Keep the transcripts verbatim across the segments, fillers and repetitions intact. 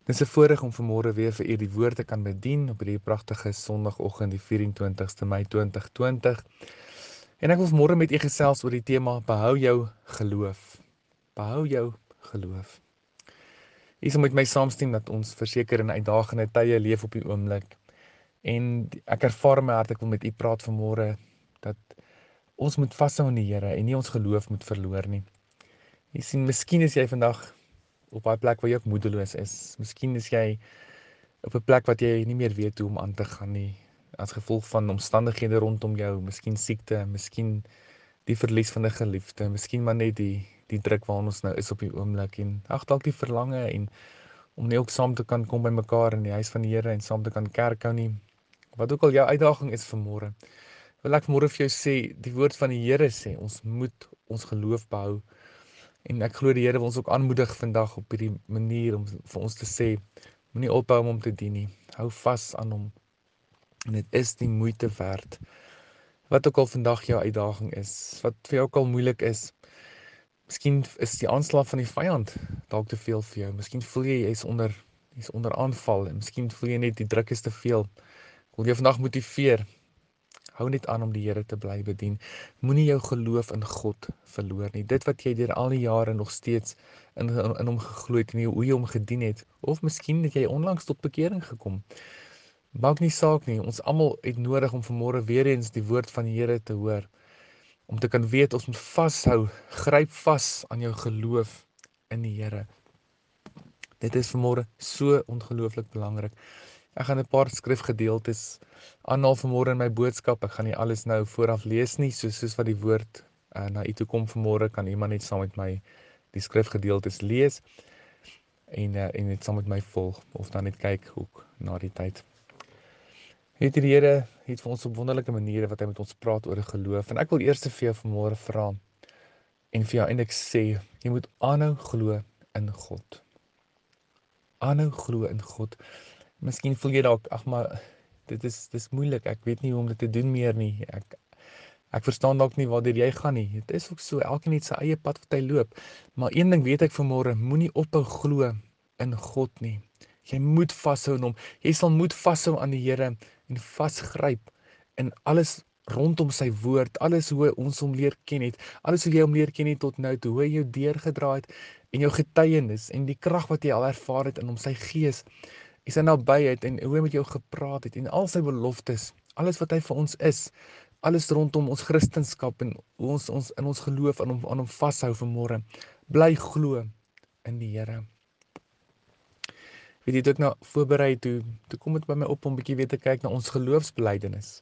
Dis 'n voorreg om vanmôre weer vir u die woord te kan bedien op hierdie pragtige Sondagoggend, die vyf en twintigste Mei twintig twintig. En ek wil vanmôre met u gesels oor die tema behou jou geloof. Behou jou geloof. U sal met my saamstem dat ons verseker in uitdagende tye leef op die oomblik. En ek ervaar in my hart, ek wil met u praat vanmôre dat ons moet vashou in die Here en nie ons geloof moet verloor nie. Jy sien, miskien is jy vandag op daai plek waar jy ook moedeloos is. Miskien is jy op 'n plek wat jy nie meer weet hoe om aan te gaan nie, as gevolg van omstandighede rondom jou, miskien siekte, miskien die verlies van 'n geliefde, miskien maar net die die druk waarin ons nou is op die oomblik en ag dalk die verlange en om net ook saam te kan kom by mekaar in die huis van die Here en saam te kan kerk hou nie. Wat ook al jou uitdaging is vanmôre, wil ek vanmôre vir jou sê, die woord van die Here sê ons moet ons geloof behou. En ek glo die Here wil ons ook aanmoedig vandag op hierdie manier om vir ons te sê, moenie ophou om hom te dien nie. Hou vas aan hom. En dit is die moeite werd. Wat ook al vandag jou uitdaging is, wat vir jou ook al moeilik is. Miskien is die aanslag van die vyand dalk te veel vir jou. Miskien voel jy jy's onder jy's onder aanval en miskien voel jy net die druk is te veel. Ek wil jou vandag motiveer. Hou net aan om die Here te bly bedien. Moenie jou geloof in God verloor nie. Dit wat jy deur al die jare nog steeds in in, in hom geglo het en hoe jy hom gedien het, of miskien het jy onlangs tot bekering gekom. Maak nie saak nie. Ons almal het nodig om vanmôre weer eens die woord van die Here te hoor. Om te kan weet ons moet vashou, gryp vas aan jou geloof in die Here. Dit is vanmôre so ongelooflik belangrik. Ek gaan 'n paar skrifgedeeltes aanhaal vanmôre in my boodskap. Ek gaan nie alles nou vooraf lees nie, soos soos wat die woord uh, na u toe kom vanmôre, kan iemand net saam met my die skrifgedeeltes lees en uh, en net saam met my volg of dan net kyk ook na die tyd. Het die Here het vir ons op wonderlike maniere wat hy met ons praat oor geloof. En ek wil eers vir jou vanmôre vra en vir jou eintlik sê, jy moet aanhou glo in God. Aanhou glo in God. Miskien voel jy dalk, ag maar dit is dis moeilik. Ek weet nie hoe om dit te doen meer nie. Ek ek verstaan dalk nie waartoe jy gaan nie. Dit is ook so, elkeen het sy eie pad wat hy loop. Maar een ding weet ek vanmôre, moenie ophou glo in God nie. Jy moet vashou in hom. Jy sal moet vashou aan die Here en vasgryp in alles rondom sy woord, alles hoe ons hom leer ken het, alles hoe jy hom leer ken het tot nou toe, hoe hy jou deurgedra het en jou getuienis en die krag wat jy al ervaar het in hom, sy gees, en sy nabyheid en hoe hy met jou gepraat het en al sy beloftes, alles wat hy vir ons is, alles rondom ons Christendom en hoe ons ons in ons geloof aan hom aan hom vashou vanmôre. Bly glo in die Here. Weet jy, toe ek nou voorberei toe, toe kom dit by my op om 'n bietjie weer te kyk na ons geloofsbelijdenis.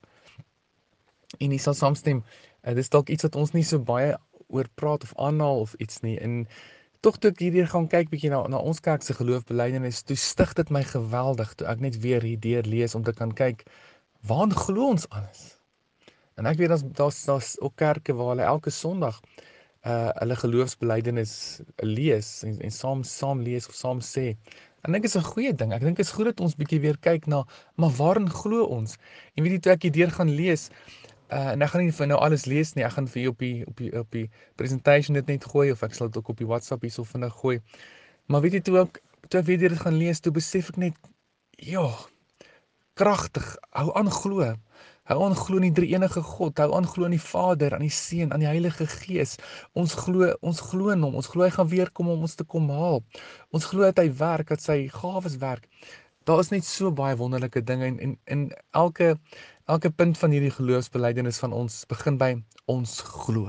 En jy sal saamstem, uh, dis dalk iets wat ons nie so baie oor praat of aanhaal of iets nie. En tog toe ek hierdeur gaan kyk bietjie na na ons kerk se geloofsbelijdenis, toe stig dit my geweldig toe ek net weer hierdeur lees om te kan kyk, waaraan glo ons alles? En ek weet daar's daar's daar's ook kerke waar hulle elke Sondag uh hulle geloofsbelijdenis lees en en saam saam lees of saam sê. En ek dink is 'n goeie ding. Ek dink is goed dat ons bietjie weer kyk na, maar waarin glo ons? En weet jy, toe ek hierdeur gaan lees, uh en ek gaan nie vir nou alles lees nie. Ek gaan vir jou op die op die op die presentation dit net gooi of ek sal dit ook op die WhatsApp hierso vinnig gooi. Maar weet jy, toe ek toe ek weer dit gaan lees, toe besef ek net, ja, kragtig, hou aan glo. Hou aan glo in die drie-enige God, hou aan glo in die Vader, aan die Seun, aan die Heilige Gees. Ons glo, ons glo in hom. Ons glo hy gaan weer kom om ons te kom haal. Ons glo dat hy werk, dat sy gawes werk. Daar is net so baie wonderlike dinge en en, en elke elke punt van hierdie geloofsbelijdenis van ons begin by ons glo.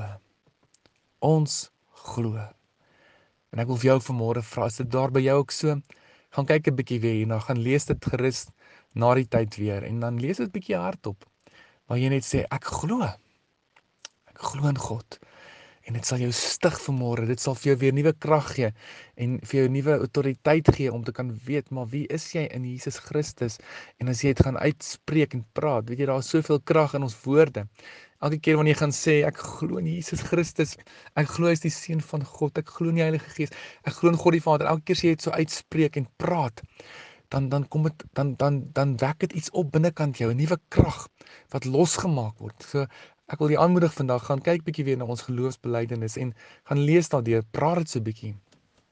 Ons glo. En ek wil vir jou vanmôre vra, is dit daar by jou ook so? Gaan kyk 'n bietjie weer hierna, gaan lees dit gerus na die tyd weer en dan lees dit bietjie hardop. Waar jy net sê, ek glo. Ek glo in God. En dit sal jou stig vanmôre, dit sal vir jou weer nuwe krag gee en vir jou nuwe autoriteit gee om te kan weet, maar wie is jy in Jesus Christus? En as jy dit gaan uitspreek en praat, weet jy, daar is soveel krag in ons woorde. Elke keer wanneer jy gaan sê, ek glo in Jesus Christus, ek glo hy is die Seun van God, ek glo in die Heilige Gees, ek glo in God die Vader, elke keer as jy dit so uitspreek en praat, dan dan kom dit dan dan dan wek dit iets op binnekant jou, 'n nuwe krag wat losgemaak word. So ek wil jou aanmoedig vandag, gaan kyk bietjie weer na ons geloofsbelijdenis en gaan lees daardeur, praat dit so bietjie.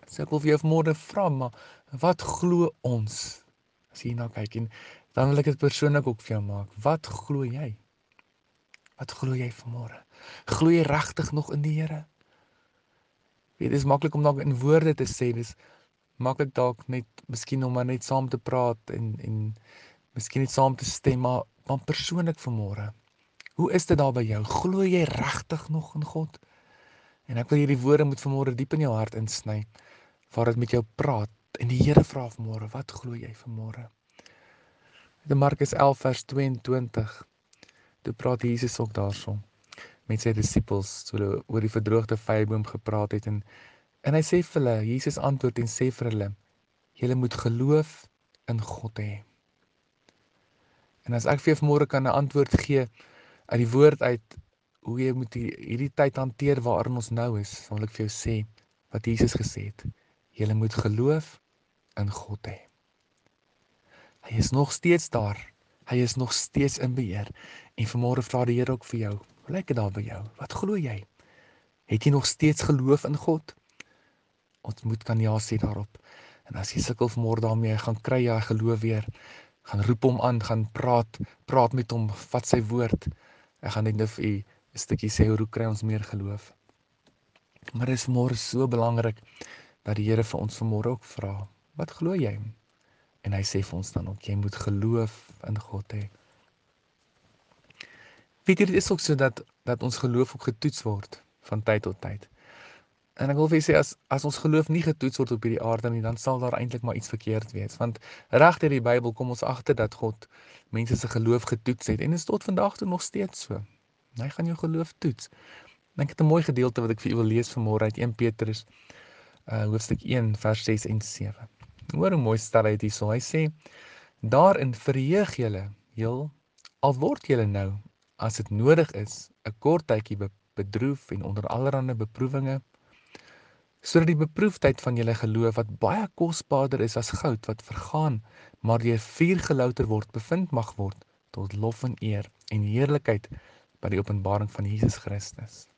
So ek wil vir jou vanmôre vra, maar wat glo ons? As jy hierna kyk en dan wil ek dit persoonlik ook vir jou maak. Wat glo jy? Wat glo jy vanmôre? Glo jy regtig nog in die Here? Weet, dit is maklik om dalk in woorde te sê, dis maklik dalk net miskien om maar net saam te praat en en miskien net saam te stem, maar maar persoonlik vanmôre. Hoe is dit daar by jou? Glo jy regtig nog in God? En ek wil hierdie woorde moet vanmôre diep in jou hart insny, waar dit met jou praat. En die Here vra vanmôre, wat glo jy vanmôre? In Markus elf vers tweeëntwintig, toe praat Jesus ook daarso met sy disippels, toe hulle oor die verdroogde vyeboom gepraat het en en hy sê vir hulle, Jesus antwoord en sê vir hulle, julle moet geloof in God hê. En as ek vir jou vanmôre kan 'n antwoord gee uit die woord uit hoe jy moet die, hierdie tyd hanteer waarin ons nou is, dan wil ek vir jou sê wat Jesus gesê het. Julle moet geloof in God hê. Hy is nog steeds daar. Hy is nog steeds in beheer. En vanmôre vra die Here ook vir jou, hoe lyk dit daar by jou? Wat glo jy? Het jy nog steeds geloof in God? Ons moet kan ja sê daarop. En as jy sukkel vanmôre daarmee, gaan kry jy geloof weer. Gaan roep hom aan, gaan praat, praat met hom, vat sy woord. Ek gaan net nou vir u 'n stukkie sê hoe kry ons meer geloof. Maar dit is vanmôre so belangrik dat die Here vir ons vanmôre ook vra, wat glo jy? En hy sê vir ons dan ook, jy moet geloof in God hê. Weet jy, dit is ook so dat dat ons geloof ook getoets word van tyd tot tyd. En ek wil vir julle sê, as as ons geloof nie getoets word op hierdie aarde nie, dan sal daar eintlik maar iets verkeerd wees. Want reg deur die Bybel kom ons agter dat God mense se geloof getoets het en dit is tot vandag toe nog steeds so. Hy gaan jou geloof toets. Ek het 'n mooi gedeelte wat ek vir u wil lees vanmôre uit Eerste Petrus uh, hoofstuk een vers ses en sewe. Hoor hoe mooi stel hy dit hierso. Hy sê: "Daarin verheug julle heel, al word julle nou, as dit nodig is, 'n kort tydjie bedroef en onder allerlei beproewinge, sodat die beproefdheid van julle geloof, wat baie kosbaarder is as goud wat vergaan, maar deur vuur gelouter word, bevind mag word tot lof en eer en heerlikheid by die openbaring van Jesus Christus."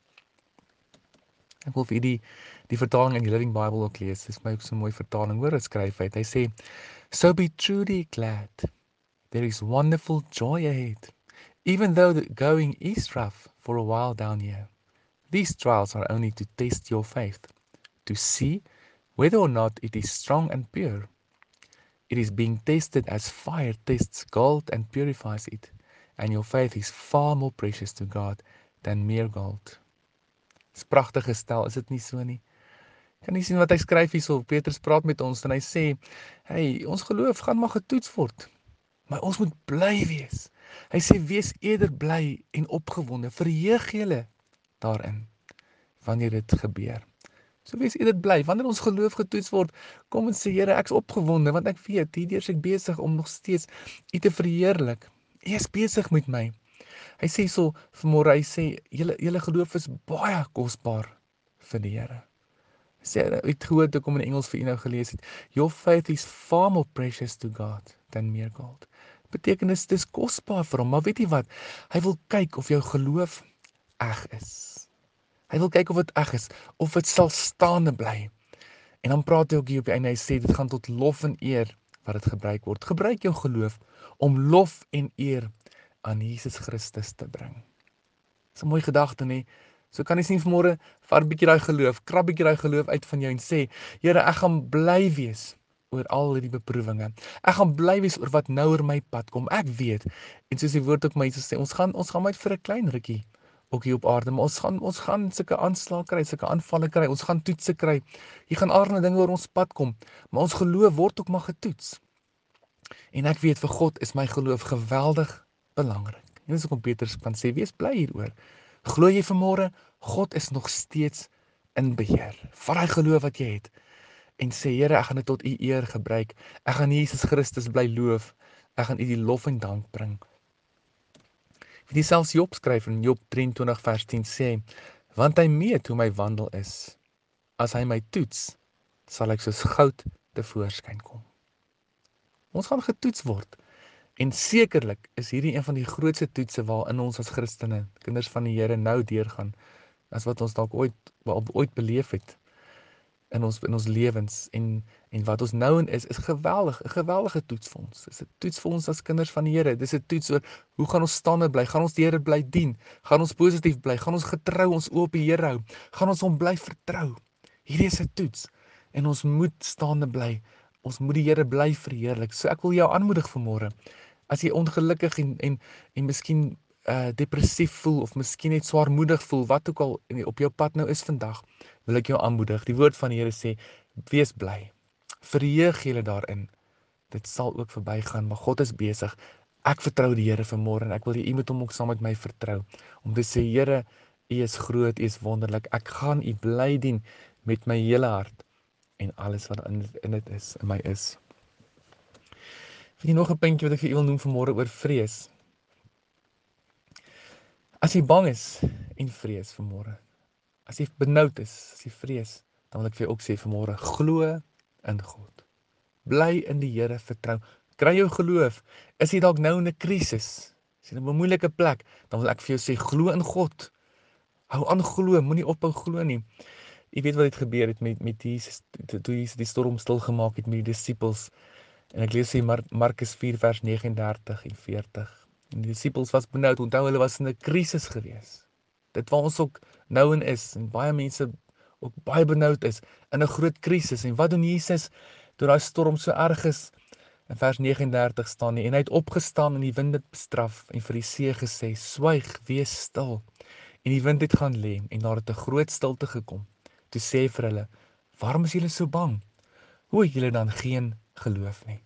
Ek wil vir u die die vertaling in die Living Bible ook lees. Dit is my ook so 'n mooi vertaling. Hoor wat skryf hy. Hy sê: "So be truly glad. There is wonderful joy ahead. Even though the going is rough for a while down here. These trials are only to test your faith, to see whether or not it is strong and pure. It is being tested as fire tests gold and purifies it, and your faith is far more precious to God than mere gold." Dis pragtig gestel, is dit nie so nie? Kan jy sien wat hy skryf hierso? Petrus praat met ons en hy sê, hey, ons geloof gaan maar getoets word, maar ons moet bly wees. Hy sê, wees eerder bly en opgewonde, verheug julle daarin, wanneer dit gebeur. So wees eerder bly, wanneer ons geloof getoets word, kom en sê, Here, ek's opgewonde, want ek weet, hierdeur is ek besig om nog steeds U te verheerlik. U is besig met my. Hy sê so vanmôre, hy sê, julle julle geloof is baie kosbaar vir die Here. Hy sê, ek het gehoor toe kom in Engels vir u nou gelees het, your faith is far more precious to God than mere gold. Beteken dis dis kosbaar vir hom, maar weet jy wat? Hy wil kyk of jou geloof eg is. Hy wil kyk of dit eg is, of dit sal staande bly. En dan praat hy ook hier op die einde, hy sê, dit gaan tot lof en eer wat dit gebruik word. Gebruik jou geloof om lof en eer aan Jesus Christus te bring. Dis 'n mooi gedagte, nê? So kan jy sien vanmôre, vat 'n bietjie daai geloof, krap bietjie daai geloof uit van jou en sê, Here, ek gaan bly wees oor al hierdie beproewinge. Ek gaan bly wees oor wat nou oor my pad kom. Ek weet, en soos die woord ook my sê, ons gaan ons gaan maar vir 'n klein rukkie ook hier op aarde, maar ons gaan ons gaan sulke aanslae kry, sulke aanvalle kry, ons gaan toetse kry. Hier gaan allerlei dinge oor ons pad kom, maar ons geloof word ook maar getoets. En ek weet vir God is my geloof geweldig belangrik. En dis hoekom Petrus kan sê, wees bly hieroor. Glo jy vanmôre, God is nog steeds in beheer. Vat daai geloof wat jy het en sê, Here, ek gaan dit tot U eer gebruik. Ek gaan Jesus Christus bly loof. Ek gaan U die lof en dank bring. Wie die selfs Job skryf in Job drieëntwintig vers tien sê, want hy meet hoe my wandel is. As hy my toets, sal ek soos goud tevoorskyn kom. Ons gaan getoets word. En sekerlik is hierdie een van die grootste toetse waarin ons as Christene, kinders van die Here, nou deurgaan, as wat ons dalk ooit ooit beleef het. in ons in ons lewens en en wat ons nou in is is geweldig, 'n geweldige toets vir ons. Dis 'n toets vir ons as kinders van die Here. Dis 'n toets oor hoe gaan ons staande bly? Gaan ons die Here bly dien? Gaan ons positief bly? Gaan ons getrou ons oë op die Here hou? Gaan ons hom bly vertrou? Hierdie is 'n toets en ons moet staande bly. Ons moet die Here bly verheerlik. So ek wil jou aanmoedig vanmôre. As jy ongelukkig en en en miskien uh depressief voel of miskien net swaarmoedig voel, wat ook al op jou pad nou is vandag, wil ek jou aanmoedig. Die woord van die Here sê, wees bly. Verheug julle daarin. Dit sal ook verbygaan, maar God is besig. Ek vertrou die Here vanmôre en ek wil jy moet hom ook saam met my vertrou om te sê, Here, U is groot, U is wonderlik. Ek gaan U bly dien met my hele hart en alles wat in in dit is, in my is. Weet jy nog 'n puntjie wat ek vir u wil noem vanmôre oor vrees? As jy bang is en vrees vanmôre, as jy benoud is, as jy vrees, dan wil ek vir jou ook sê vanmôre, glo in God. Bly in die Here vertrou. Kry jou geloof. Is jy dalk nou in 'n krisis? Is jy in 'n moeilike plek? Dan wil ek vir jou sê, glo in God. Hou aan glo, moenie ophou glo nie. Jy weet wat het gebeur het met met Jesus, toe Jesus die storm stil gemaak het met die disippels. En ek lees hier Mar Markus vier vers vyf nege en veertig. En die disippels was benoud, onthou hulle was in 'n krisis gewees. Dit waar ons ook nou in is en baie mense ook baie benoud is in 'n groot krisis. En wat doen Jesus toe daai storm so erg is? In vers vyf staan nie, en hy het opgestaan en die wind het bestraf en vir die see gesê, swyg, wees stil. En die wind het gaan lê en daar het 'n groot stilte gekom. Toe sê hy vir hulle, waarom is julle so bang? Hoe het julle dan geen geloof nie?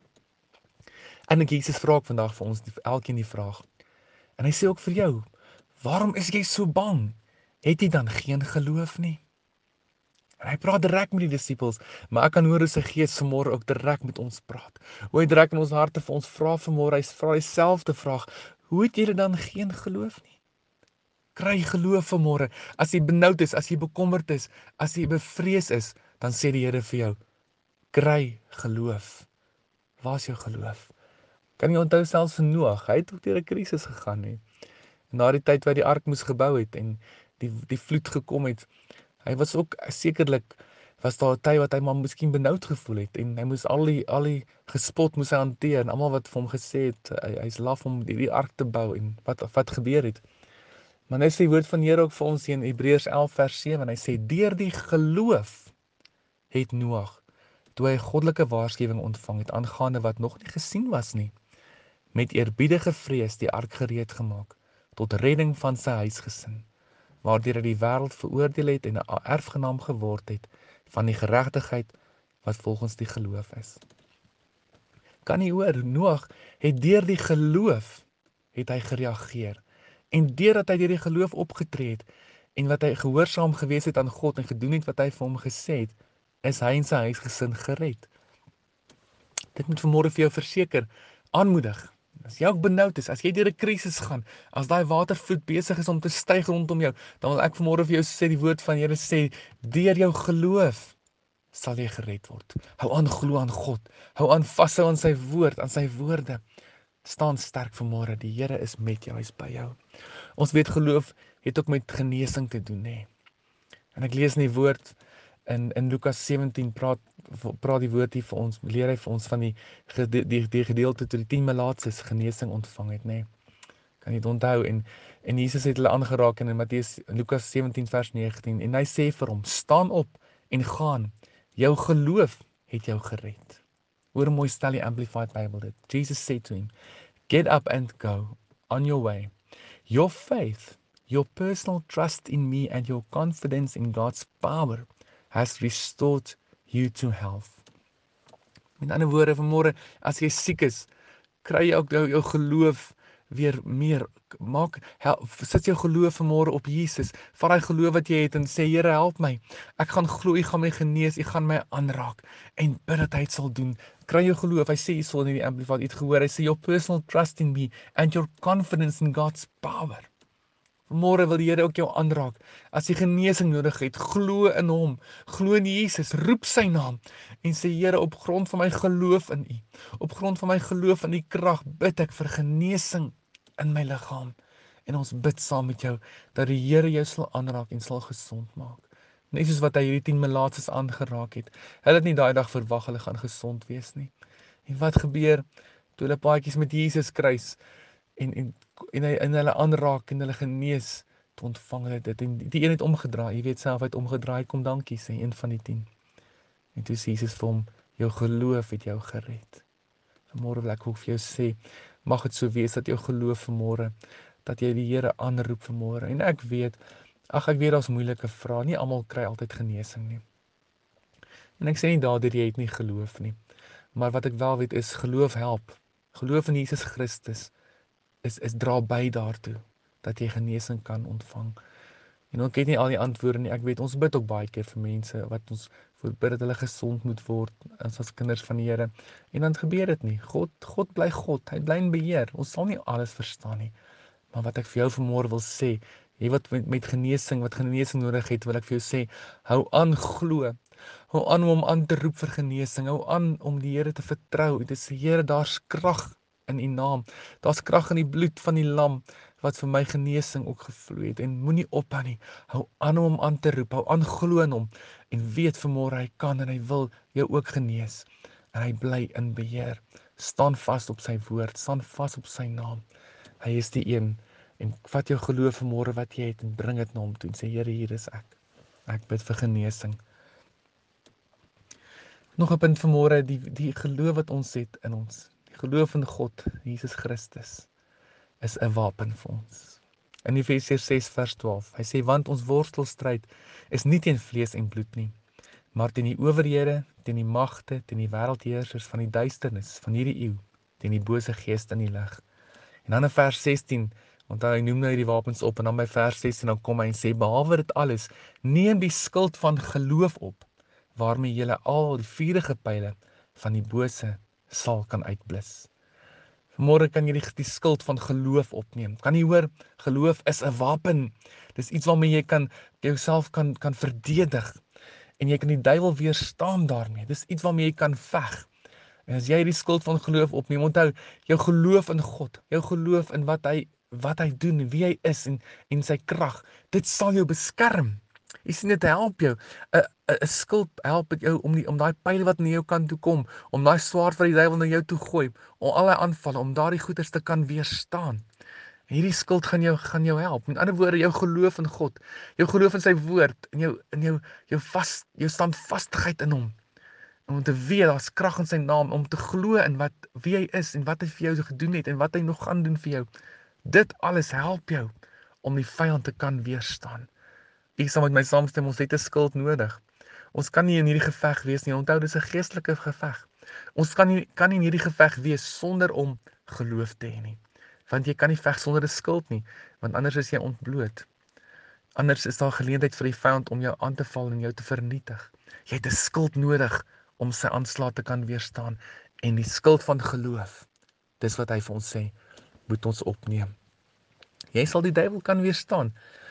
En ek Jesus vra ook vandag vir ons die, elkeen die vraag. En hy sê ook vir jou, waarom is jy so bang? Het jy dan geen geloof nie? En hy praat direk met die disippels, maar ek kan hoor hoe sy gees vanmôre ook direk met ons praat. Hoe hy direk in ons harte vir ons vra vanmôre, hy vra dieselfde vraag, hoe het julle dan geen geloof nie? Kry geloof vanmôre. As jy benoud is, as jy bekommerd is, as jy bevrees is, dan sê die Here vir jou, kry geloof. Waar is jou geloof? Kan jy onthou selfs van Noag, hy het ook deur 'n krisis gegaan nie. En na die tyd wat die ark moes gebou het en die die vloed gekom het, hy was ook sekerlik was daar 'n tyd wat hy maar miskien benoud gevoel het en hy moes al die al die gespot moes hy hanteer en almal wat vir hom gesê het hy hy's laf om die, die ark te bou en wat wat gebeur het. Maar nou sê die woord van die Here ook vir ons in Hebreërs elf vers sewe en hy sê deur die geloof het Noag, toe hy goddelike waarskuwing ontvang het aangaande wat nog nie gesien was nie, met eerbiedige vrees die ark gereed gemaak tot redding van sy huisgesin, waardeur hy die wêreld veroordeel het en 'n erfgenaam geword het van die geregtigheid wat volgens die geloof is. Kan jy hoor, Noag het deur die geloof het hy gereageer. En deurdat hy deur die geloof opgetree het en wat hy gehoorsaam gewees het aan God en gedoen het wat hy vir hom gesê het, is hy en sy huisgesin gered. Dit moet vanmôre vir jou verseker, aanmoedig. As jy ook benoud is, as jy deur 'n krisis gaan, as daai watervloed besig is om te styg rondom jou, dan wil ek vanmôre vir jou sê die woord van die Here sê, deur jou geloof sal jy gered word. Hou aan glo aan God. Hou aan vashou aan sy woord, aan sy woorde. Staan sterk vanmôre, die Here is met jou, hy is by jou. Ons weet geloof het ook met genesing te doen, nê. En ek lees in die woord in in Lukas sewentien praat praat die woord hier vir ons, leer hy vir ons van die die die gedeelte toe die tien melaatses genesing ontvang het, nê. Kan jy dit onthou en en Jesus het hulle aangeraak in Matteus Lukas sewentien vers negentien en hy sê vir hom, staan op en gaan. Jou geloof het jou gered. Hoor mooi stel die Amplified Bible dit. Jesus said to him, get up and go on your way. Your faith, your personal trust in me and your confidence in God's power has restored you to health. Met ander woorde, vanmôre, as jy siek is, kry jy ook jou, jou geloof weer meer. Maak, help, sit jou geloof vanmôre op Jesus. Vat daai geloof wat jy het en sê, Here, help my. Ek gaan glo, U gaan my genees, U gaan my aanraak en bid dat hy dit sal doen. Kry jou geloof. Hy sê hierso in die Amplified, jy het gehoor, hy sê your personal trust in me and your confidence in God's power. Vanmôre wil die Here ook jou aanraak. As jy genesing nodig het, glo in hom, glo in Jesus, roep sy naam en sê, Here, op grond van my geloof in U, op grond van my geloof in U krag, bid ek vir genesing in my liggaam. En ons bid saam met jou dat die Here jou sal aanraak en sal gesond maak. Net soos wat hy hierdie tien melaatses aangeraak het. Hulle het nie daai dag verwag hulle gaan gesond wees nie. En wat gebeur toe hulle paadjies met Jesus kruis en en en hy in hulle aanraak en hulle genees, toe ontvang hulle dit en die een het omgedraai, jy weet self hy het omgedraai, kom dankie sê een van die tien. En toe sê Jesus vir hom, jou geloof het jou gered. Vanmôre wil ek ook vir jou sê, mag dit so wees dat jou geloof vanmôre, dat jy die Here aanroep vanmôre. En ek weet, ag ek weet daar's moeilike vrae, nie almal kry altyd genesing nie. En ek sê nie daardeur jy het nie geloof nie. Maar wat ek wel weet is geloof help. Geloof in Jesus Christus is is dra by daartoe dat jy genesing kan ontvang. En ek het nie al die antwoorde nie. Ek weet ons bid ook baie keer vir mense wat ons voorbid dat hulle gesond moet word as as kinders van die Here. En dan gebeur dit nie. God God bly God. Hy bly in beheer. Ons sal nie alles verstaan nie. Maar wat ek vir jou vanmôre wil sê, jy wat met, met genesing, wat genesing nodig het, wil ek vir jou sê, hou aan glo. Hou aan om hom aan te roep vir genesing. Hou aan om die Here te vertrou. Dit is die Here, daar's krag in U naam. Daar's krag in die bloed van die lam wat vir my genesing ook gevloei het. En moenie ophou nie. Hou aan om hom aan te roep. Hou aan glo in hom en weet vanmôre hy kan en hy wil jou ook genees. En hy bly in beheer. Staan vas op sy woord, staan vas op sy naam. Hy is die een. En vat jou geloof vanmôre wat jy het en bring dit na hom toe en sê Here, hier is ek. Ek bid vir genesing. Nog 'n punt vanmôre, die die geloof wat ons het in ons. Die geloof in God, Jesus Christus, is 'n wapen vir ons. In Efesiërs ses vers twaalf, hy sê want ons worstelstryd is nie teen vlees en bloed nie, maar teen die owerhede, teen die magte, teen die wêreldheersers van die duisternis van hierdie eeu, teen die bose geeste in die lig. En dan in vers sestien, want hy noem nou hierdie wapens op en dan by vers sestien dan kom hy en sê behalwe dit alles, neem die skild van geloof op, waarmee julle al die vuurige pyle van die bose sal kan uitblus. Vanmôre kan jy die, die skild van geloof opneem. Kan jy hoor, geloof is 'n wapen. Dis iets waarmee jy kan jouself kan kan verdedig en jy kan die duiwel weerstaan daarmee. Dis iets waarmee jy kan veg. En as jy die skild van geloof opneem, onthou, jou geloof in God, jou geloof in wat hy wat hy doen en wie hy is en en sy krag, dit sal jou beskerm. Jy sien dit help jou. 'n 'n 'n skild help dit jou om die om daai pyle wat na jou kant toe kom, om daai swaard wat die duiwel na jou toe gooi, om al die aanvalle, om daardie goeters te kan weerstaan. En hierdie skild gaan jou gaan jou help. Met ander woorde, jou geloof in God, jou geloof in sy woord, in jou in jou jou vas jou standvastigheid in hom. Om te weet daar's krag in sy naam, om te glo in wat wie hy is en wat hy vir jou gedoen het en wat hy nog gaan doen vir jou. Dit alles help jou om die vyand te kan weerstaan. Ek sal met my saamstem, ons het 'n skild nodig. Ons kan nie in hierdie geveg wees nie. Onthou, dis 'n geestelike geveg. Ons kan nie kan nie in hierdie geveg wees sonder om geloof te hê nie. Want jy kan nie veg sonder 'n skild nie, want anders is jy ontbloot. Anders is daar geleentheid vir die vyand om jou aan te val en jou te vernietig. Jy het 'n skild nodig om sy aanslag te kan weerstaan en die skild van geloof. Dis wat hy vir ons sê, moet ons opneem. Jy sal die duiwel kan weerstaan.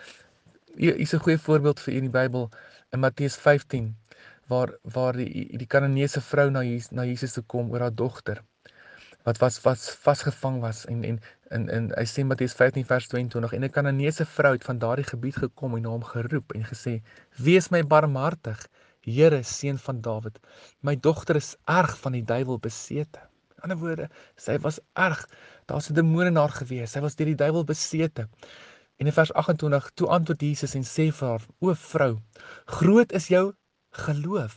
Hier is 'n goeie voorbeeld vir u in die Bybel in Matteus vyftien waar waar die die Kananeese vrou na Jesus, na Jesus toe kom oor haar dogter wat was was vasgevang was en en in in hy sê Matteus vyftien vers tweeëntwintig en 'n Kananeese vrou het van daardie gebied gekom en na hom geroep en gesê: "Wees my barmhartig, Here, seun van Dawid. My dogter is erg van die duiwel besete." In ander woorde, sy was erg. Daar's 'n demoon in haar gewees. Sy was deur die duiwel besete. En in vers agt en twintig, toe antwoord Jesus en sê vir haar: "O vrou, groot is jou geloof.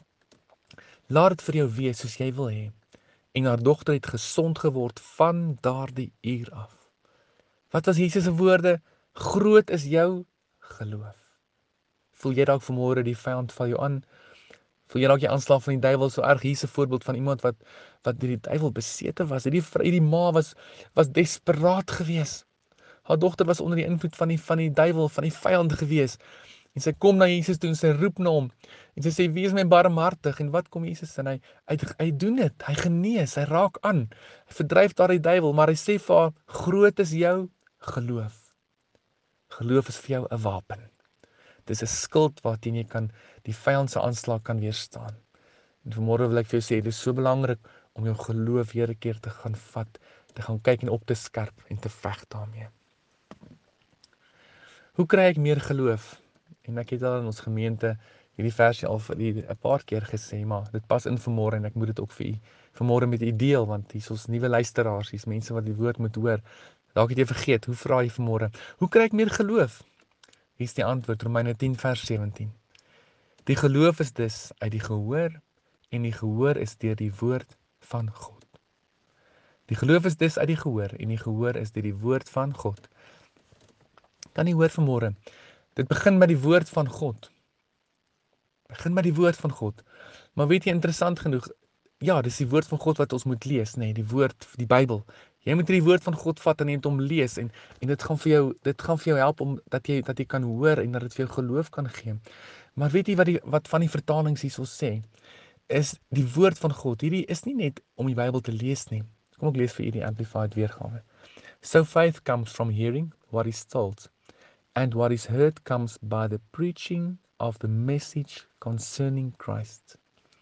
Laat dit vir jou wees soos jy wil hê." En haar dogter het gesond geword van daardie uur af. Wat was Jesus se woorde? Groot is jou geloof. Voel jy dalk vanmôre die vyand val jou aan? Voel jy dalk die aanslag van die duiwel so erg? Hier is 'n voorbeeld van iemand wat wat deur die duiwel besete was. Hierdie vrou, hierdie ma was was desperaat geweest. Haar dogter was onder die invloed van die van die duiwel, van die vyand gewees. En sy kom na Jesus toe en sy roep na hom. En sy sê: "Wees my barmhartig." En wat kom Jesus en hy hy, hy doen dit. Hy genees, hy raak aan. Hy verdryf daardie duiwel, maar hy sê vir haar: "Groot is jou geloof." Geloof is vir jou 'n wapen. Dis 'n skild waarteen jy kan die vyand se aanslag kan weerstaan. En vanmôre wil ek vir jou sê, dit is so belangrik om jou geloof weer 'n keer te gaan vat, te gaan kyk en op te skerp en te veg daarmee. Hoe kry ek meer geloof? En ek het al in ons gemeente hierdie versie al vir u 'n paar keer gesê, maar dit pas in vanmôre en ek moet dit ook vir u vanmôre met u deel, want hier is ons nuwe luisteraars, hier is mense wat die woord moet hoor. Dalk het jy vergeet, hoe vra jy vanmôre? Hoe kry ek meer geloof? Hier is die antwoord, Romeine tien vers sewentien. Die geloof is dus uit die gehoor en die gehoor is deur die woord van God. Die geloof is dus uit die gehoor en die gehoor is deur die woord van God. Kan jy hoor vanmôre? Dit begin met die woord van God. Begin met die woord van God. Maar weet jy, interessant genoeg, ja, dis die woord van God wat ons moet lees, nee, die woord, die Bybel. Jy moet die woord van God vat en net hom lees en en dit gaan vir jou dit gaan vir jou help om dat jy dat jy kan hoor en dat dit vir jou geloof kan gee. Maar weet jy wat die wat van die vertalings hierso sê? Is die woord van God. Hierdie is nie net om die Bybel te lees nie. Kom ek lees vir u die Amplified weergawe. So faith comes from hearing what is told, and what is heard comes by the preaching of the message concerning Christ.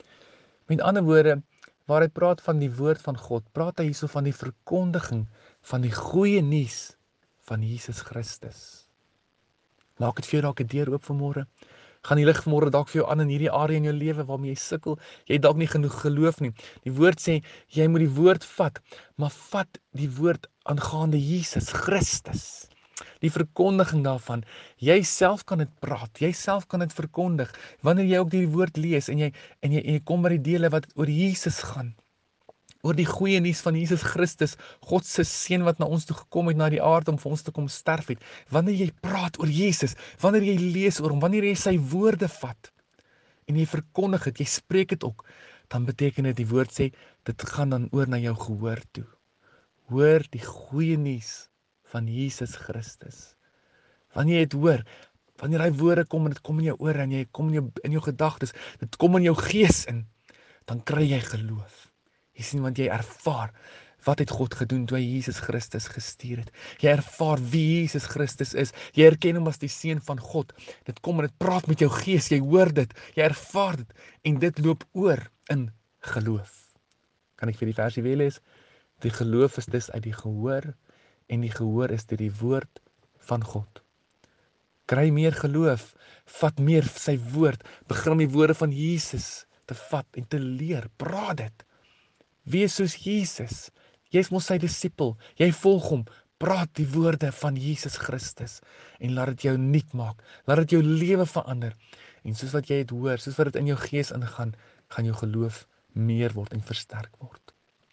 Met ander woorde, waar hy praat van die woord van God, praat hy hierso van die verkondiging van die goeie nuus van Jesus Christus. Maak dit vir jou dalk 'n deur oop vanmôre. Gaan die lig vanmôre dalk vir jou aan in hierdie area in jou lewe waarmee jy sukkel. Jy het dalk nie genoeg geloof nie. Die woord sê jy moet die woord vat, maar vat die woord aangaande Jesus Christus. Die verkondiging daarvan, jy self kan dit praat, jy self kan dit verkondig. Wanneer jy ook die woord lees en jy en jy, en jy kom by die dele wat oor Jesus gaan, oor die goeie nuus van Jesus Christus, God se seun wat na ons toe gekom het na die aarde om vir ons te kom sterf het. Wanneer jy praat oor Jesus, wanneer jy lees oor hom, wanneer jy sy woorde vat en jy verkondig dit, jy spreek dit ook, dan beteken dit die woord sê dit gaan dan oor na jou gehoor toe. Hoor die goeie nuus van Jesus Christus. Wanneer jy dit hoor, wanneer hy woorde kom en dit kom in jou ore en jy kom in jou in jou gedagtes, dit kom in jou gees in, dan kry jy geloof. Jy sien, want jy ervaar wat het God gedoen toe hy Jesus Christus gestuur het. Jy ervaar wie Jesus Christus is. Jy erken hom as die seun van God. Dit kom en dit praat met jou gees, jy hoor dit, jy ervaar dit en dit loop oor in geloof. Kan ek vir die versie weer lees? Die geloof is dus uit die gehoor en die gehoor is deur die woord van God. Kry meer geloof, vat meer sy woord, begin om die woorde van Jesus te vat en te leer, praat dit. Wees soos Jesus. Jy is mos sy disipel, jy volg hom, praat die woorde van Jesus Christus en laat dit jou nuut maak, laat dit jou lewe verander. En soos wat jy dit hoor, soos wat dit in jou gees ingaan, gaan jou geloof meer word en versterk word.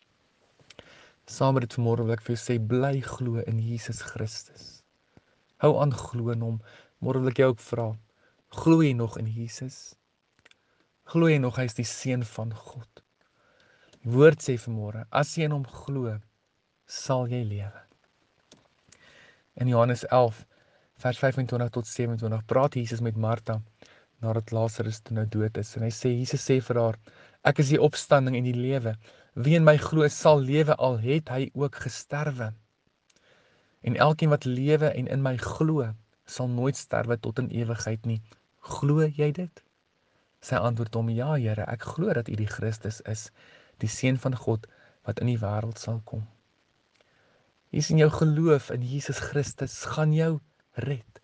Saam met dit vanmôre wil ek vir jou sê, bly glo in Jesus Christus. Hou aan glo in hom. Môre wil ek jou ook vra, glo jy nog in Jesus? Glo jy nog hy is die seun van God? Die woord sê vanmôre, as jy in hom glo, sal jy lewe. In Johannes elf, vers vyf-en-twintig tot sewe-en-twintig, praat Jesus met Martha, nadat Lazarus toe nou dood is. En hy sê, Jesus sê vir haar, ek is die opstanding en die lewe. Wie in my glo, sal lewe, al het hy ook gesterwe. En elkeen wat lewe en in my glo, sal nooit sterwe tot in ewigheid nie. Glo jy dit? Sy antwoord hom, ja Here, ek glo dat U die Christus is, die seun van God wat in die wêreld sal kom. Hier is in jou geloof in Jesus Christus gaan jou red.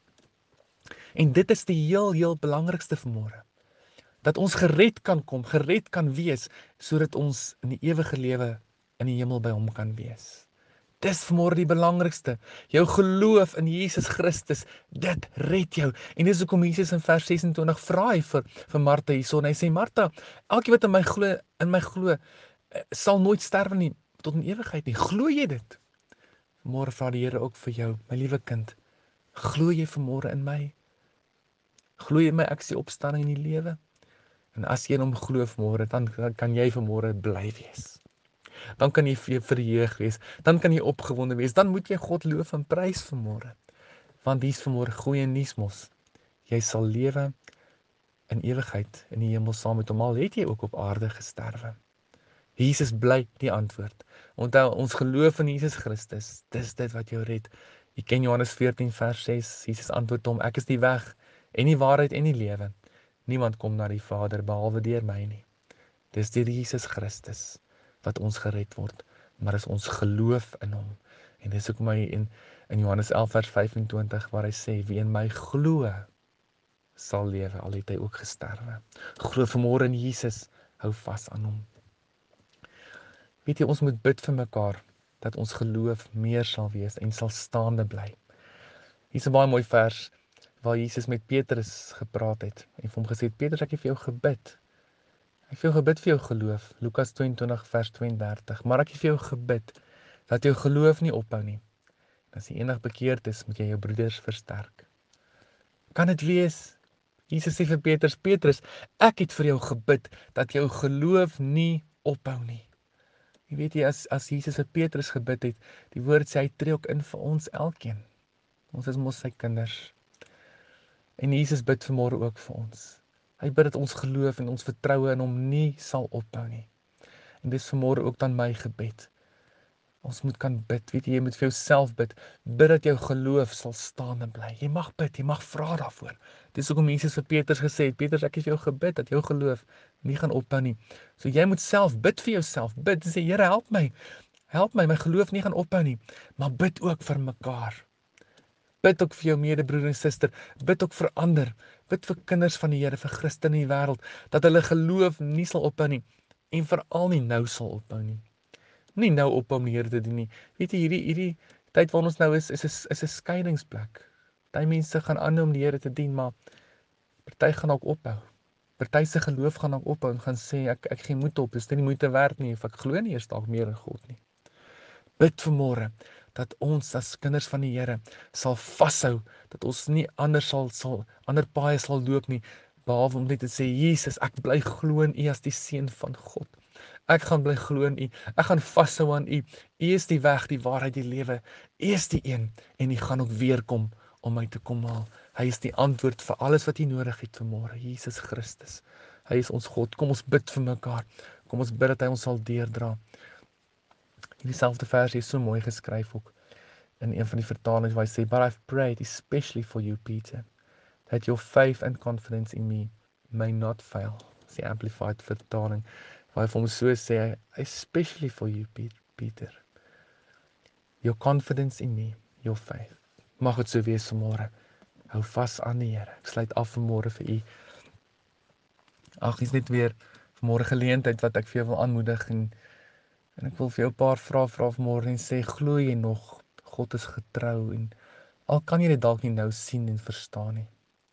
En dit is die heel heel belangrikste vanmôre. Dat ons gered kan kom, gered kan wees, sodat ons in die ewige lewe in die hemel by hom kan wees. Dis vanmôre die belangrikste. Jou geloof in Jesus Christus, dit red jou. En dis hoekom Jesus in vers ses-en-twintig vra hy vir vir Martha hierson. Hy sê Martha, elkeen wat in my glo, in my glo, sal nooit sterwe nie tot in ewigheid nie. Glo jy dit? Vanmôre vra die Here ook vir jou, my liewe kind. Glo jy vanmôre in my? Glo jy my ek is die opstanding en die lewe? En as jy in hom glo vanmôre, dan kan jy vanmôre bly wees. Dan kan jy verheug wees, dan kan jy opgewonde wees, dan moet jy God loof en prys vanmôre. Want hier is vanmôre goeie nuus mos. Jy sal lewe in ewigheid in die hemel saam met hom, al het jy ook op aarde gesterwe. Jesus bly die antwoord. Onthou, ons geloof in Jesus Christus, dis dit wat jou red. Jy ken Johannes veertien vers ses, Jesus antwoord hom, ek is die weg en die waarheid en die lewe. Niemand kom na die Vader behalwe deur my nie. Dis deur Jesus Christus wat ons gered word, maar is ons geloof in hom. En dis ook my in, in Johannes elf vers vyf-en-twintig waar hy sê, wie in my glo, sal lewe, al het hy ook gesterwe. Glo vanmôre in Jesus, hou vas aan hom. Weet jy, ons moet bid vir mekaar, dat ons geloof meer sal wees en sal staande bly. Hier is 'n baie mooi vers, waar Jesus met Petrus gepraat het, en vir hom gesê het, Petrus, ek het vir jou gebid, ek het vir jou gebid vir jou geloof, Lukas twee en twintig vers twee en dertig, maar ek het vir jou gebid, dat jou geloof nie ophou nie. As jy enig bekeerd is, moet jy jou broeders versterk. Kan dit wees? Jesus sê vir Petrus, Petrus, ek het vir jou gebid, dat jou geloof nie ophou nie. Jy weet jy, as, as Jesus vir Petrus gebid het, die woord sê, hy tree ook in vir ons elkeen. Ons is mos sy kinders. En Jesus bid vanmôre ook vir ons. Hy bid dat ons geloof en ons vertroue in hom nie sal ophou nie. En dis vanmôre ook dan my gebed. Ons moet kan bid, weet jy, jy moet vir jouself bid, bid dat jou geloof sal staan en bly. Jy mag bid, jy mag vra daarvoor. Dis hoekom Jesus vir Petrus gesê het, Petrus, ek het vir jou gebid, dat jou geloof nie gaan ophou nie. So jy moet self bid vir jouself, bid, sê, Here, help my, help my, my geloof nie gaan ophou nie, maar bid ook vir mekaar. Bid ook vir jou medebroer en suster, bid ook vir ander, bid vir kinders van die Here, vir Christene in die wêreld, dat hulle geloof nie sal ophou nie, en veral nie nou sal ophou nie. Nie nou op om die Here te dien nie. Weet jy, hierdie, hierdie tyd waar ons nou is, is 'n is 'n skeidingsplek. Party mense gaan aanhou om die Here te dien, maar party gaan ook ophou. Party se geloof gaan ook ophou en gaan sê, ek, ek gee moed op, dis nie die moeite werd nie, of ek glo nie eers dalk meer in God nie. Bid vanmôre, dat ons as kinders van die Here sal vashou, dat ons nie anders sal, sal ander paaie sal loop nie, behalwe om net te sê, Jesus, ek bly glo in U as die Seun van God. Ek gaan bly glo in U, ek gaan vashou aan U, U is die weg, die waarheid, die lewe, U is die een, en U gaan ook weer kom om my te kom haal. Hy is die antwoord vir alles wat jy nodig het vanmôre, Jesus Christus. Hy is ons God, kom ons bid vir mekaar, kom ons bid dat hy ons sal deurdra. Hierdie selfde vers is so mooi geskryf ook, in een van die vertalings waar hy sê, but I've prayed especially for you, Peter, that your faith and confidence in me may not fail. Dis die amplified vertaling, waar hy vir hom so sê, especially for you, Peter, your confidence in me, your faith. Mag het so wees vanmôre. Hou vas aan die Here. Ek sluit af vanmôre vir u. Ag, is net weer vanmôre geleentheid wat ek vir jou wil aanmoedig, en, en ek wil vir jou 'n paar vrae vra vanmôre en sê, glo jy nog, God is getrou, en al kan jy dit dalk nie nou sien en verstaan nie.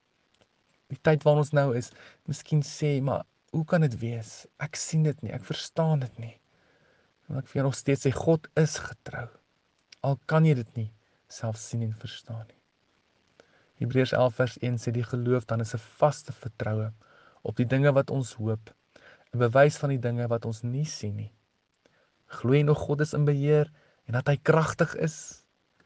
Die tyd waar ons nou is, miskien sê, maar hoe kan dit wees? Ek sien dit nie, ek verstaan dit nie. En ek vir jou nog steeds sê, God is getrou. Al kan jy dit nie self sien en verstaan nie. Hebreërs elf vers een sê, die geloof dan is 'n vaste vertroue op die dinge wat ons hoop, 'n bewys van die dinge wat ons nie sien nie. Glo jy nog God is in beheer en dat hy kragtig is?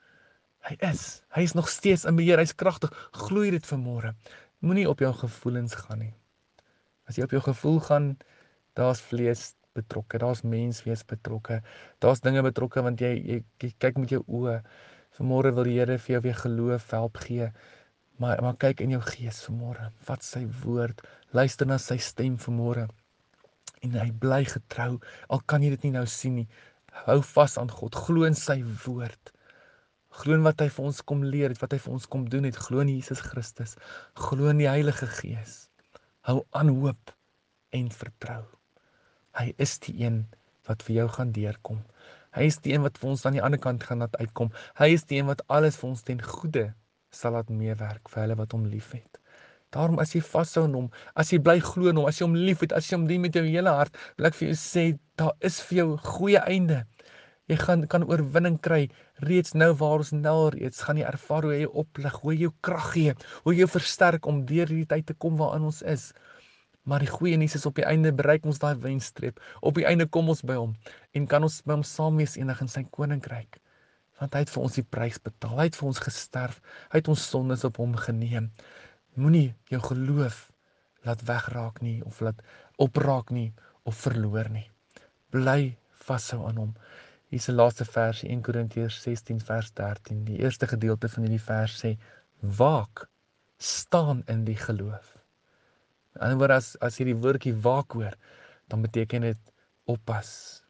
Hy is. Hy is nog steeds in beheer, hy's kragtig. Glo jy dit vanmôre? Moenie op jou gevoelens gaan nie. As jy op jou gevoel gaan, daar's vlees betrokke, daar's menswees betrokke, daar's dinge betrokke want jy, jy, jy kyk met jou oë. Vanmôre wil die Here vir jou weer geloof help gee, maar, maar kyk in jou gees vanmôre, vat sy woord, luister na sy stem vanmôre, en hy bly getrou, al kan jy dit nie nou sien nie. Hou vas aan God, glo in sy woord, glo in wat hy vir ons kom leer het, wat hy vir ons kom doen het, glo in Jesus Christus, glo in die Heilige Gees, hou aan hoop en vertrou. Hy is die een wat vir jou gaan deurkom. Hy is die een wat vir ons aan die ander kant gaan laat uitkom. Hy is die een wat alles vir ons ten goeie sal laat meewerk vir hulle wat hom liefhet. Daarom as jy vashou aan hom, as jy bly glo in hom, as jy hom liefhet, as jy hom dien met jou hele hart, wil ek vir jou sê, daar is vir jou goeie einde. Jy gaan kan oorwinning kry, reeds nou waar ons nou reeds gaan jy ervaar hoe hy jou oplig, hoe hy jou krag gee, hoe hy jou versterk om deur hierdie tyd te kom waarin ons is. Maar die goeie nuus is, op die einde bereik ons daai wenstreep. Op die einde kom ons by hom en kan ons by hom saam wees enig in sy koninkryk. Want hy het vir ons die prys betaal. Hy het vir ons gesterf. Hy het ons sondes op hom geneem. Moenie jou geloof laat wegraak nie, of laat opraak nie, of verloor nie. Bly vashou aan hom. Hier is die laaste vers, een Korintiërs sestien vers dertien. Die eerste gedeelte van hierdie vers sê, waak, staan in die geloof. In ander woorde, as, as jy die woordjie waak hoor, dan beteken dit oppas.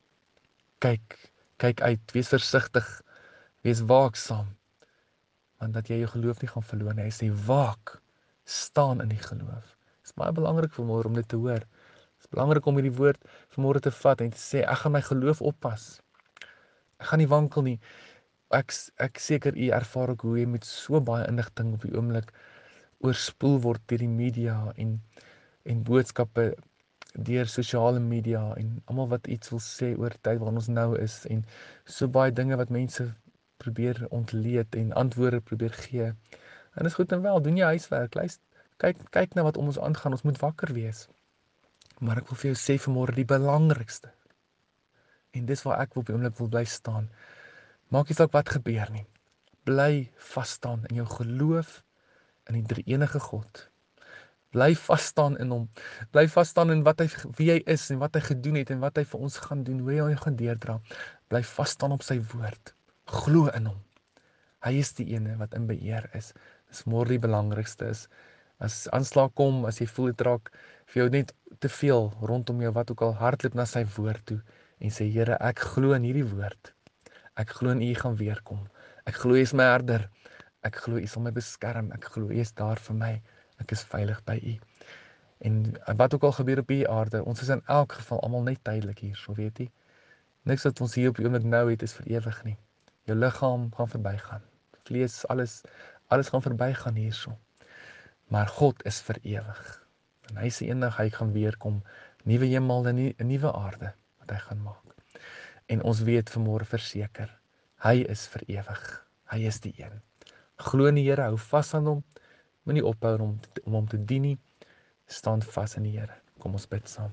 Kyk, kyk uit, wees versigtig, wees waaksaam, want dat jy jou geloof nie gaan verloor nie. Hy sê waak, Staan in die geloof. Dit is baie belangrik vanmôre om dit te hoor. Dit is belangrik om hierdie woord vanmôre te vat en te sê, ek gaan my geloof oppas. Ek gaan nie wankel nie. Ek ek seker u ervaar ook hoe jy met so baie inligting op die oomblik oorspoel word deur die media en en boodskappe deur sosiale media en almal wat iets wil sê oor tyd waarin ons nou is en so baie dinge wat mense probeer ontleed en antwoorde probeer gee. En dis goed en wel, doen jy huiswerk, luister, kyk kyk na wat om ons aangaan, ons moet wakker wees. Maar ek wil vir jou sê vanmôre die belangrikste. En dis waar ek op die oomblik wil bly staan. Maak nie saak wat gebeur nie. Bly vas staan in jou geloof in die drie-enige God. Bly vas staan in hom. Bly vas staan in wat hy wie hy is en wat hy gedoen het en wat hy vir ons gaan doen, hoe hy ons gaan deurdra. Bly vas staan op sy woord. Glo in hom. Hy is die ene wat in beheer is. Dis môre die belangrikste is. As aanslag kom, as jy voel dit raak vir jou net te veel rondom jou wat ook al, hardloop na sy woord toe en sê Here, ek glo in hierdie woord. Ek glo in U gaan weerkom. Ek glo U is my herder. Ek glo U sal my beskerm. Ek glo U is daar vir my. Ek is veilig by U. En wat ook al gebeur op hierdie aarde, ons is in elk geval almal net tydelik hier, so weet jy. Niks wat ons hier op die oomblik nou het is vir ewig nie. Jou liggaam gaan verbygaan. Vlees, alles alles gaan verbygaan hierso. Maar God is vir ewig. En hy sê eendag hy gaan weer kom, nuwe hemel en 'n nuwe aarde wat hy gaan maak. En ons weet vanmôre verseker, hy is vir ewig. Hy is die een. Glo in die Here, hou vas aan hom. Moenie ophou om om hom te dien nie. Staan vas in die Here. Kom ons bid saam.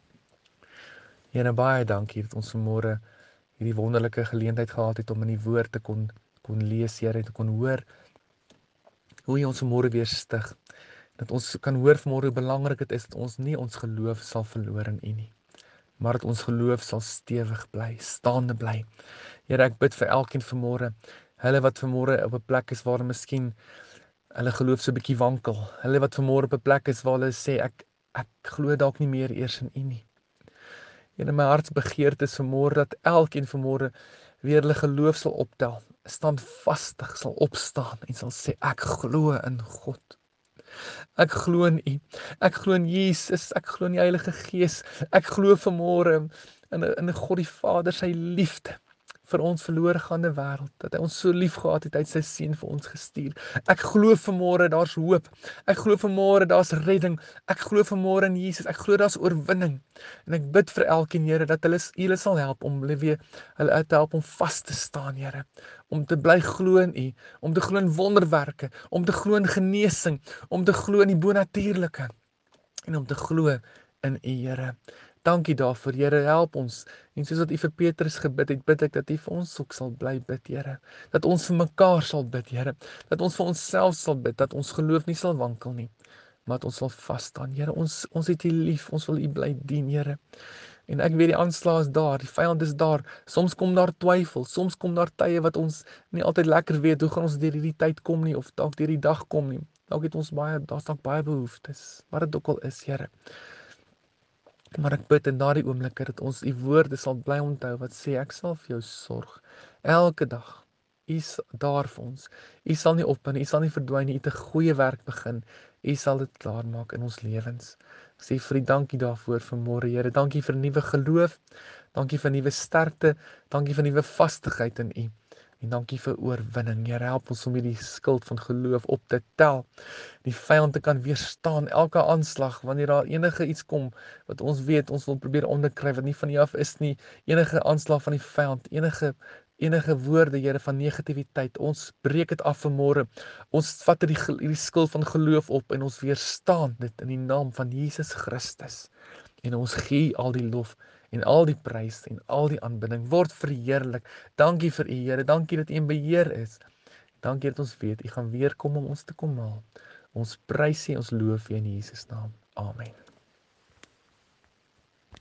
Here, baie dankie dat ons vanmôre hierdie wonderlike geleentheid gehad het om in die woord te kon kon lees, Here, en te kon hoor hoe jy ons vanmôre weer stig. Dat ons kan hoor vanmôre hoe belangrik dit is dat ons nie ons geloof sal verloor in U nie, maar dat ons geloof sal stewig bly, staande bly. Here, ek bid vir elkeen vanmôre, hulle wat vanmôre op 'n plek is waar hulle miskien hulle geloof so 'n bietjie wankel. Hulle wat vanmôre op 'n plek is waar hulle sê ek ek glo dalk nie meer eers in U nie. Here, my hartsbegeerte is vanmôre dat elkeen vanmôre weer hulle geloof sal optel, standvastig sal opstaan en sal sê ek glo in God. Ek glo in U. Ek glo in Jesus. Ek glo in die Heilige Gees. Ek glo vanmôre in 'n in 'n God die Vader se liefde vir ons verlore gaande wêreld, dat hy ons so lief gehad het, hy het sy seun vir ons gestuur. Ek glo vanmôre daar's hoop. Ek glo vanmôre daar's redding. Ek glo vanmôre in Jesus. Ek glo daar's oorwinning. En ek bid vir elkeen, Here, dat hulle hulle sal help om hulle weer hulle te help om vas te staan, Here, om te bly glo in U, om te glo in wonderwerke, om te glo in genesing, om te glo in die bonatuurlike en om te glo in U, Here. Dankie daarvoor, Here, help ons. En soos wat U vir Petrus gebid het, bid ek dat U vir ons ook sal bly bid, Here. Dat ons vir mekaar sal bid, Here. Dat ons vir onsself sal bid, dat ons geloof nie sal wankel nie, maar dat ons sal vas staan. Here, ons ons het U lief, ons wil U bly dien, Here. En ek weet die aanslag is daar, die vyand is daar. Soms kom daar twyfel, soms kom daar tye wat ons nie altyd lekker weet hoe gaan ons deur hierdie tyd kom nie of dalk deur die dag kom nie. Dalk het ons baie, daar's dalk baie behoeftes, wat dit ook al is, Here. Maar ek bid in daardie oomblikke dat ons U woorde sal bly onthou wat sê ek sal vir jou sorg elke dag. U is daar vir ons. U sal nie ophou nie, U sal nie verdwyn nie. U het 'n goeie werk begin. U sal dit klaarmaak in ons lewens. Ek sê vir U dankie daarvoor vanmôre, Here. Dankie vir nuwe geloof. Dankie vir nuwe sterkte. Dankie vir nuwe vastigheid in U. En dankie vir oorwinning. Here, help ons om hierdie skild van geloof op te tel. Die vyand te kan weerstaan elke aanslag wanneer daar enige iets kom wat ons weet ons wil probeer onderkry wat nie van U af is nie. Enige aanslag van die vyand, enige enige woorde, Here, van negativiteit. Ons breek dit af vanmôre. Ons vat hierdie hierdie skild van geloof op en ons weerstaan dit in die naam van Jesus Christus. En ons gee al die lof en al die prys en al die aanbidding word verheerlik. Dankie vir U, Here. Dankie dat U in beheer is. Dankie dat ons weet U gaan weer kom om ons te kom haal. Ons prys U, ons loof U in Jesus naam. Amen.